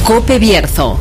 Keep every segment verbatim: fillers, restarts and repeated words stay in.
COPE Bierzo.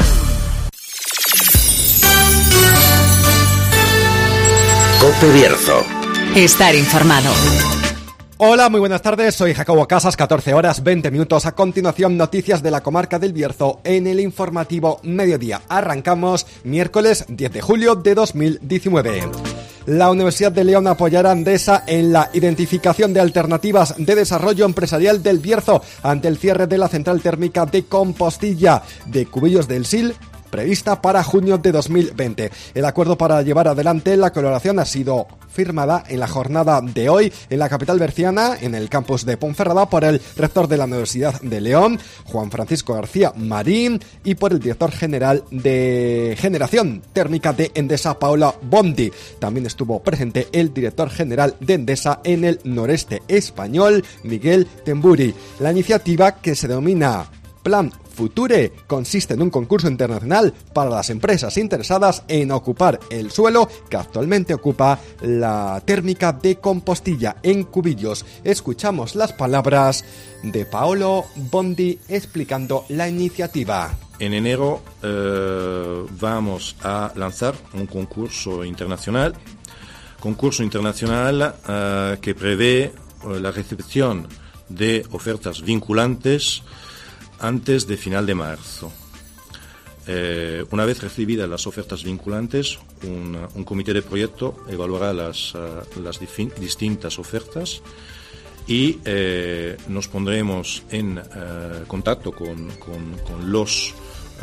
COPE Bierzo. Estar informado. Hola, muy buenas tardes, soy Jacobo Casas, catorce horas veinte minutos. A continuación, noticias de la comarca del Bierzo en el informativo Mediodía. Arrancamos miércoles diez de julio de dos mil diecinueve. La Universidad de León apoyará a Endesa en la identificación de alternativas de desarrollo empresarial del Bierzo ante el cierre de la central térmica de Compostilla de Cubillos del Sil, prevista para junio de dos mil veinte. El acuerdo para llevar adelante la colaboración ha sido firmada en la jornada de hoy en la capital berciana, en el campus de Ponferrada, por el rector de la Universidad de León, Juan Francisco García Marín, y por el director general de Generación Térmica de Endesa, Paolo Bondi. También estuvo presente el director general de Endesa en el noreste español, Miguel Temburi. La iniciativa, que se denomina Plan Future, consiste en un concurso internacional para las empresas interesadas en ocupar el suelo que actualmente ocupa la térmica de Compostilla en Cubillos. Escuchamos las palabras de Paolo Bondi explicando la iniciativa. En enero eh, vamos a lanzar un concurso internacional, concurso internacional eh, que prevé eh, la recepción de ofertas vinculantes antes de final de marzo. Eh, una vez recibidas las ofertas vinculantes, un, un comité de proyecto evaluará las, uh, las difin- distintas ofertas y eh, nos pondremos en uh, contacto con, con, con los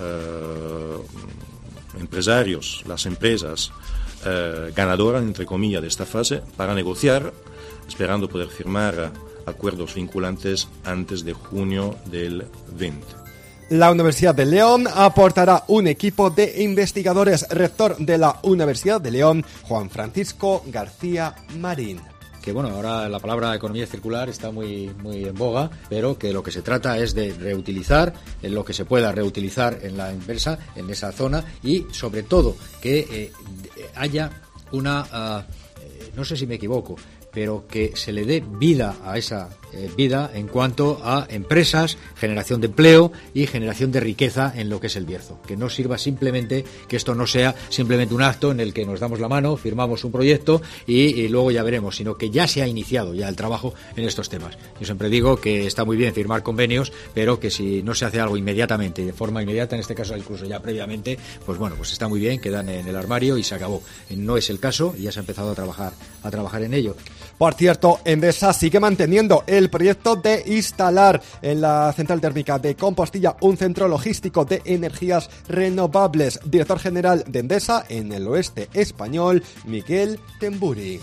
uh, empresarios, las empresas uh, ganadoras, entre comillas, de esta fase, para negociar, esperando poder firmar acuerdos vinculantes antes de junio del veinte. La Universidad de León aportará un equipo de investigadores. Rector de la Universidad de León, Juan Francisco García Marín. Que bueno, ahora la palabra economía circular está muy, muy en boga, pero que lo que se trata es de reutilizar en lo que se pueda reutilizar en la empresa, en esa zona, y sobre todo que eh, haya una, uh, eh, no sé si me equivoco, pero que se le dé vida a esa eh, vida en cuanto a empresas, generación de empleo y generación de riqueza en lo que es el Bierzo. Que no sirva simplemente, que esto no sea simplemente un acto en el que nos damos la mano, firmamos un proyecto y, y luego ya veremos, sino que ya se ha iniciado ya el trabajo en estos temas. Yo siempre digo que está muy bien firmar convenios, pero que si no se hace algo inmediatamente, de forma inmediata, en este caso incluso ya previamente, pues bueno, pues está muy bien, quedan en el armario y se acabó. No es el caso y ya se ha empezado a trabajar, a trabajar en ello. Por cierto, Endesa sigue manteniendo el proyecto de instalar en la central térmica de Compostilla un centro logístico de energías renovables. Director general de Endesa en el oeste español, Miguel Temburi.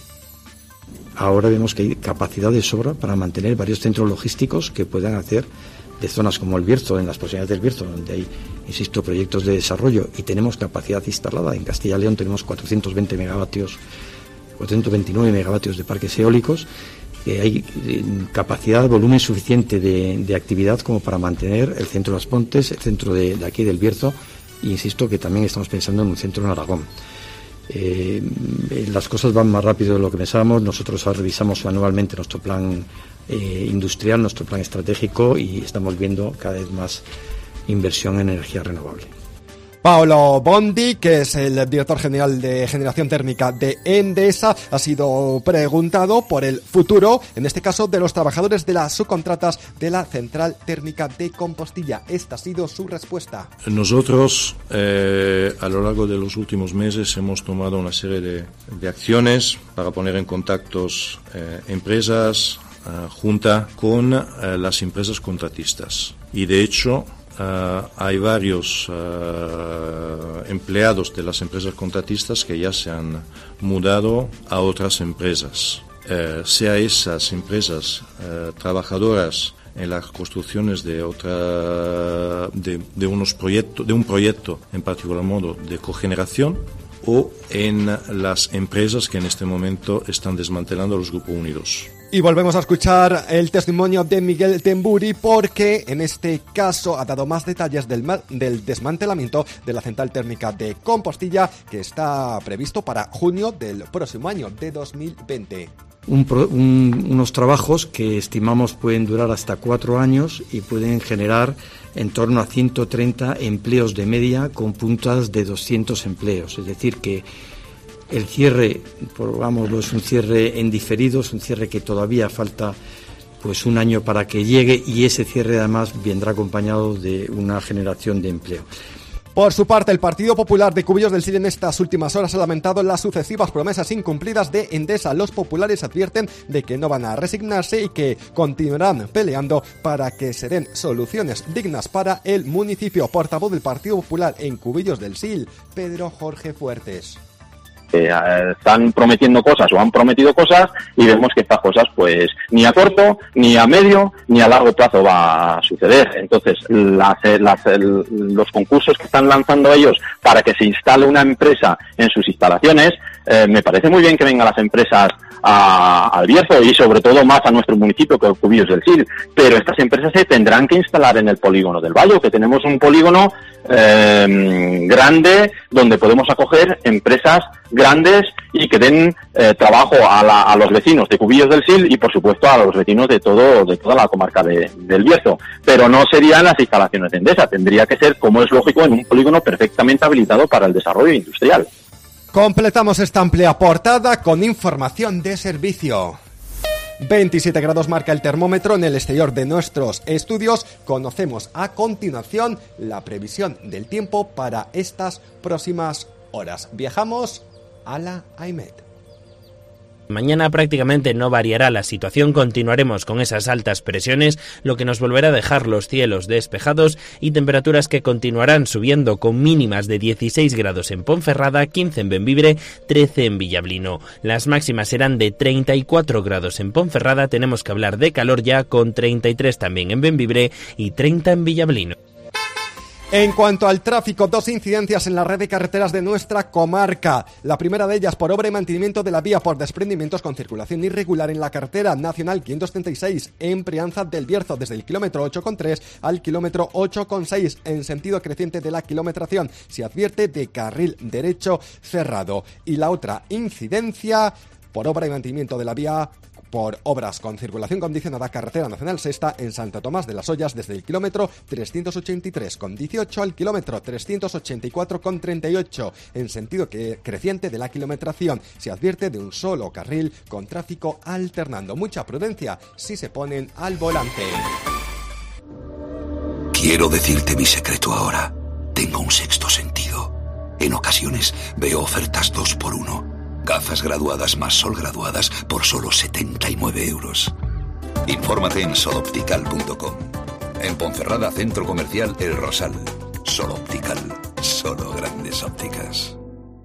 Ahora vemos que hay capacidad de sobra para mantener varios centros logísticos que puedan hacer de zonas como el Bierzo, en las proximidades del Bierzo, donde hay, insisto, proyectos de desarrollo y tenemos capacidad instalada. En Castilla y León tenemos cuatrocientos veinte megavatios, cuatrocientos veintinueve megavatios de parques eólicos. Eh, hay eh, capacidad, volumen suficiente de, de actividad como para mantener el centro de Las Pontes, el centro de, de aquí del Bierzo, e insisto que también estamos pensando en un centro en Aragón. Eh, las cosas van más rápido de lo que pensábamos. Nosotros revisamos anualmente nuestro plan eh, industrial, nuestro plan estratégico, y estamos viendo cada vez más inversión en energía renovable. Paolo Bondi, que es el director general de Generación Térmica de Endesa, ha sido preguntado por el futuro, en este caso, de los trabajadores de las subcontratas de la central térmica de Compostilla. Esta ha sido su respuesta. Nosotros, eh, a lo largo de los últimos meses, hemos tomado una serie de, de acciones para poner en contactos eh, empresas, eh, junta con eh, las empresas contratistas. Y de hecho, Uh, hay varios uh, empleados de las empresas contratistas que ya se han mudado a otras empresas, uh, sea esas empresas uh, trabajadoras en las construcciones de otra de, de unos proyectos de un proyecto en particular modo de cogeneración, o en las empresas que en este momento están desmantelando los grupos unidos. Y volvemos a escuchar el testimonio de Miguel Temburi, porque en este caso ha dado más detalles del, del desmantelamiento de la central térmica de Compostilla, que está previsto para junio del próximo año, de dos mil veinte. un, un, unos trabajos que estimamos pueden durar hasta cuatro años y pueden generar en torno a ciento treinta empleos de media con puntas de doscientos empleos. Es decir, que el cierre, pongámoslo, es un cierre en diferido, es un cierre que todavía falta pues un año para que llegue, y ese cierre además vendrá acompañado de una generación de empleo. Por su parte, el Partido Popular de Cubillos del Sil en estas últimas horas ha lamentado las sucesivas promesas incumplidas de Endesa. Los populares advierten de que no van a resignarse y que continuarán peleando para que se den soluciones dignas para el municipio. Portavoz del Partido Popular en Cubillos del Sil, Pedro Jorge Fuertes. Eh, están prometiendo cosas o han prometido cosas y vemos que estas cosas pues ni a corto, ni a medio, ni a largo plazo va a suceder. Entonces las, las, el, los concursos que están lanzando ellos para que se instale una empresa en sus instalaciones, eh, me parece muy bien que vengan las empresas a, al Bierzo y sobre todo más a nuestro municipio que Cubillos del Sil, pero estas empresas se tendrán que instalar en el polígono del Bayo, que tenemos un polígono eh, grande donde podemos acoger empresas grandes y que den eh, trabajo a, la, a los vecinos de Cubillos del Sil y por supuesto a los vecinos de todo de toda la comarca de, del Bierzo, pero no serían las instalaciones de Endesa, tendría que ser, como es lógico, en un polígono perfectamente habilitado para el desarrollo industrial. Completamos esta amplia portada con información de servicio. veintisiete grados marca el termómetro en el exterior de nuestros estudios. Conocemos a continuación la previsión del tiempo para estas próximas horas. Viajamos a la AEMET. Mañana prácticamente no variará la situación, continuaremos con esas altas presiones, lo que nos volverá a dejar los cielos despejados y temperaturas que continuarán subiendo con mínimas de dieciséis grados en Ponferrada, quince en Bembibre, trece en Villablino. Las máximas serán de treinta y cuatro grados en Ponferrada, tenemos que hablar de calor ya con treinta y tres también en Bembibre y treinta en Villablino. En cuanto al tráfico, dos incidencias en la red de carreteras de nuestra comarca. La primera de ellas por obra y mantenimiento de la vía por desprendimientos con circulación irregular en la carretera nacional quinientos treinta y seis en Prianza del Bierzo, desde el kilómetro ocho coma tres al kilómetro ocho coma seis en sentido creciente de la kilometración. Se advierte de carril derecho cerrado. Y la otra incidencia por obra y mantenimiento de la vía por obras con circulación condicionada carretera nacional sexta en Santo Tomás de las Ollas, desde el kilómetro trescientos ochenta y tres coma dieciocho al kilómetro trescientos ochenta y cuatro coma treinta y ocho en sentido que creciente de la kilometración. Se advierte de un solo carril con tráfico alternando. Mucha prudencia si se ponen al volante. Quiero decirte mi secreto ahora. Tengo un sexto sentido. En ocasiones veo ofertas dos por uno. Gafas graduadas más sol graduadas por solo setenta y nueve euros. Infórmate en sol optical punto com. En Ponferrada, Centro Comercial El Rosal. Sol Optical. Solo grandes ópticas.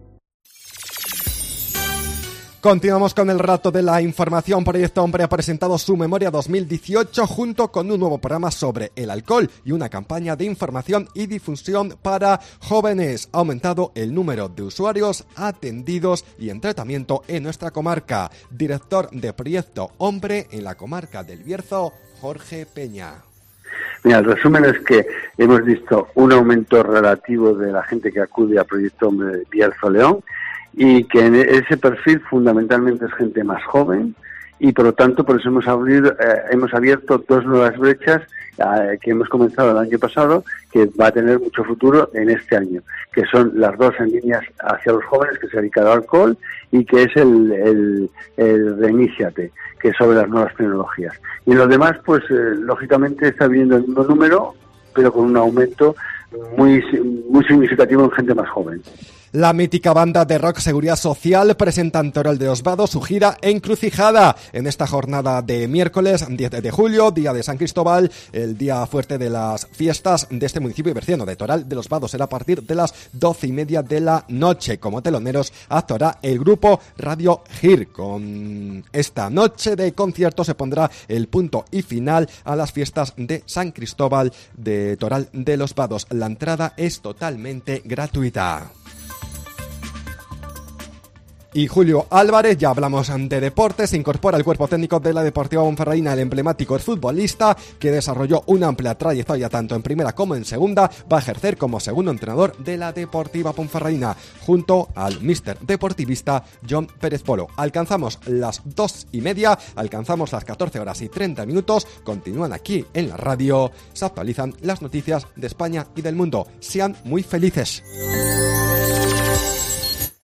Continuamos con el rato de la información. Proyecto Hombre ha presentado su memoria dos mil dieciocho junto con un nuevo programa sobre el alcohol y una campaña de información y difusión para jóvenes. Ha aumentado el número de usuarios atendidos y en tratamiento en nuestra comarca. Director de Proyecto Hombre en la comarca del Bierzo, Jorge Peña. Mira, el resumen es que hemos visto un aumento relativo de la gente que acude a Proyecto Hombre Bierzo-León, y que en ese perfil fundamentalmente es gente más joven y por lo tanto por eso hemos abierto, eh, hemos abierto dos nuevas brechas eh, que hemos comenzado el año pasado, que va a tener mucho futuro en este año, que son las dos en líneas hacia los jóvenes, que se dedican al alcohol, y que es el, el, el Reiníciate, que es sobre las nuevas tecnologías. Y en los demás, pues eh, lógicamente está viendo el mismo número, pero con un aumento muy, muy significativo en gente más joven. La mítica banda de rock Seguridad Social presenta en Toral de los Vados su gira Encrucijada en esta jornada de miércoles diez de julio, día de San Cristóbal, el día fuerte de las fiestas de este municipio berciano de Toral de los Vados. Será a partir de las doce y media de la noche. Como teloneros actuará el grupo Radio Gir. Con esta noche de concierto se pondrá el punto y final a las fiestas de San Cristóbal de Toral de los Vados. La entrada es totalmente gratuita. Y Julio Álvarez, ya hablamos de deportes, se incorpora al cuerpo técnico de la Deportiva Ponferradina. El emblemático futbolista, que desarrolló una amplia trayectoria tanto en primera como en segunda, va a ejercer como segundo entrenador de la Deportiva Ponferradina, junto al míster deportivista John Pérez Polo. Alcanzamos las dos y media, alcanzamos las catorce horas y treinta minutos, continúan aquí en la radio, se actualizan las noticias de España y del mundo. Sean muy felices.